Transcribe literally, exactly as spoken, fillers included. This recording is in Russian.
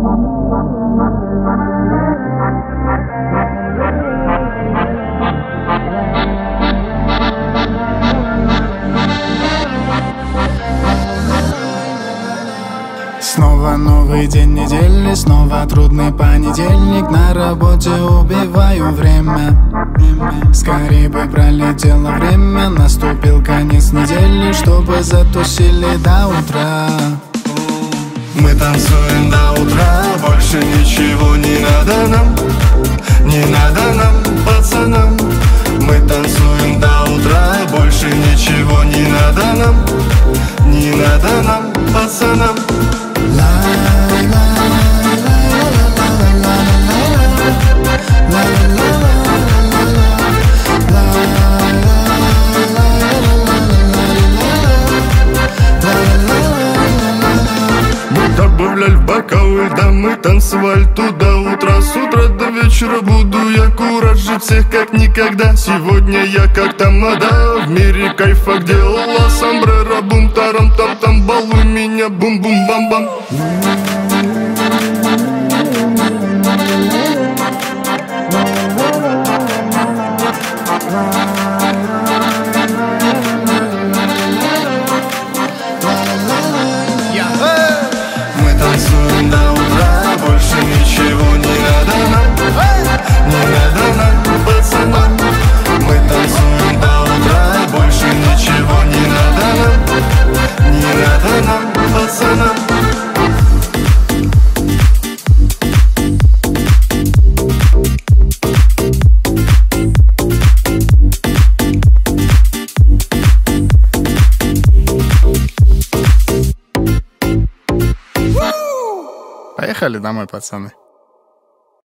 Снова новый день недели, снова трудный понедельник. На работе убиваю время. Скорее бы пролетело время, наступил конец недели, чтобы затусили до утра. Мы танцуем до утра, больше ничего не надо нам, не надо нам, пацанам. Мы танцуем до утра, больше ничего не надо нам, не надо нам, пацанам. Добавляли в бокалы, да мы танцевали туда утра. С утра до вечера буду я куражить всех как никогда. Сегодня я как тамада, в мире кайфа, где ла сомбреро, бум тарам там там, балуй меня, бум бум бам бам. Танцуем до утра, больше ничего не надо нам, не надо нам, пацанам. Мы танцуем до утра, больше ничего не надо нам, не надо нам, пацанам. Поехали домой, пацаны.